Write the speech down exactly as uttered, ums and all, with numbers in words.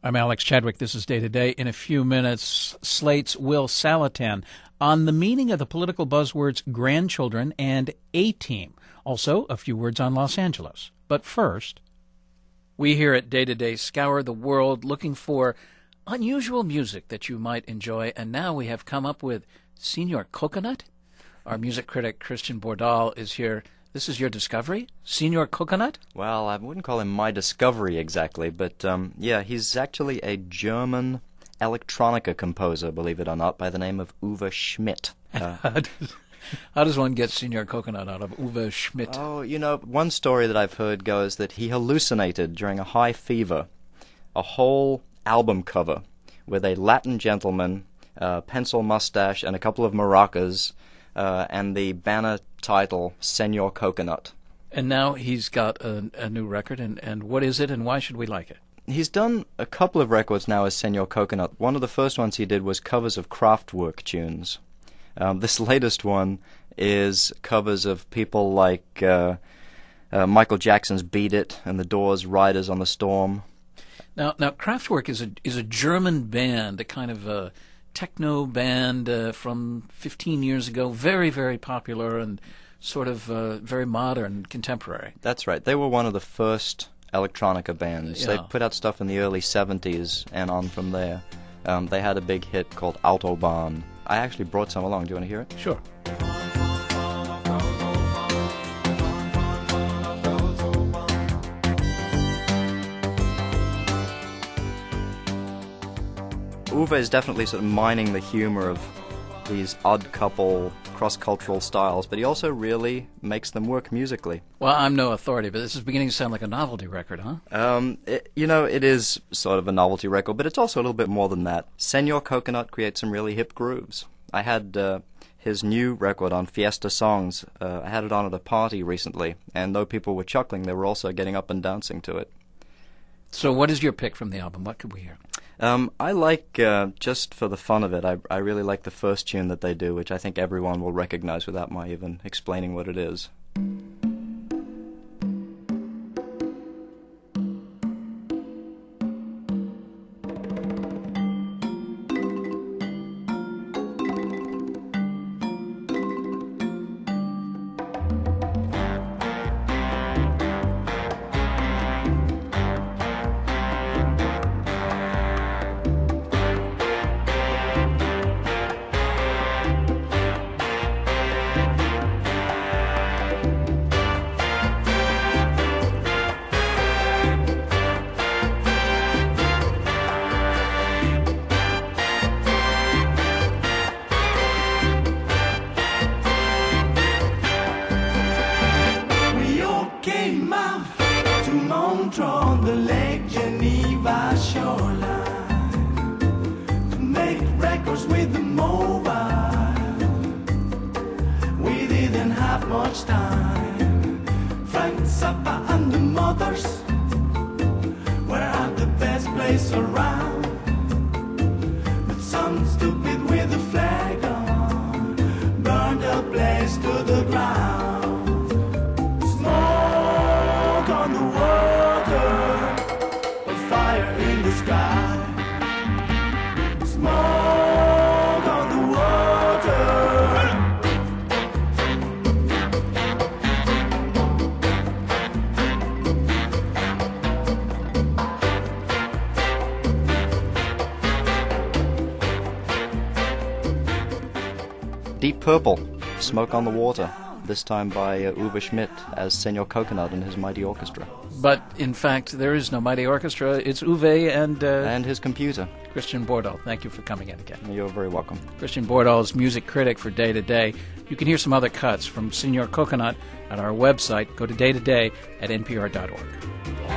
I'm Alex Chadwick. This is Day to Day. In a few minutes, Slate's Will Salatan on the meaning of the political buzzwords grandchildren and A-team. Also, a few words on Los Angeles. But first, we here at Day to Day scour the world looking for unusual music that you might enjoy, and now we have come up with Señor Coconut. Our music critic, Christian Bordahl, is here. This is your discovery? Señor Coconut? Well, I wouldn't call him my discovery exactly, but um, yeah, he's actually a German electronica composer, believe it or not, by the name of Uwe Schmidt. Uh, how, does, how does one get Señor Coconut out of Uwe Schmidt? Oh, you know, one story that I've heard goes that he hallucinated during a high fever a whole album cover with a Latin gentleman, uh, pencil mustache, and a couple of maracas, uh, and the banner title, Señor Coconut. And now he's got a, a new record, and, and what is it, and why should we like it? He's done a couple of records now as Señor Coconut. One of the first ones he did was covers of Kraftwerk tunes. Um, this latest one is covers of people like uh, uh, Michael Jackson's Beat It and The Doors' Riders on the Storm. Now, now Kraftwerk is a is a German band, a kind of a techno band uh, from fifteen years ago, very, very popular and sort of uh, very modern, contemporary. That's right. They were one of the first electronica bands. Yeah. They put out stuff in the early seventies and on from there. Um, they had a big hit called Autobahn. I actually brought some along. Do you want to hear it? Sure. Uwe is definitely sort of mining the humor of these odd couple, cross-cultural styles, but he also really makes them work musically. Well, I'm no authority, but this is beginning to sound like a novelty record, huh? Um, it, you know, it is sort of a novelty record, but it's also a little bit more than that. Señor Coconut creates some really hip grooves. I had uh, his new record on Fiesta Songs. Uh, I had it on at a party recently, and though people were chuckling, they were also getting up and dancing to it. So what is your pick from the album? What could we hear? Um, I like, uh, just for the fun of it, I, I really like the first tune that they do, which I think everyone will recognize without my even explaining what it is. On the Lake Geneva shoreline to make records with the mobile. We didn't have much time. Frank Zappa and the Mothers were at the best place around, but some stupid with a flag on burned the place to the ground. Smoke on the water, fire in the sky. Smoke on the water. Deep Purple, Smoke on the Water, this time by uh, Uwe Schmidt as Señor Coconut and his mighty orchestra. But, in fact, there is no mighty orchestra. It's Uwe and... Uh, and his computer. Christian Bordahl. Thank you for coming in again. You're very welcome. Christian Bordahl is music critic for Day to Day. You can hear some other cuts from Señor Coconut at our website. Go to day to day at n p r dot org.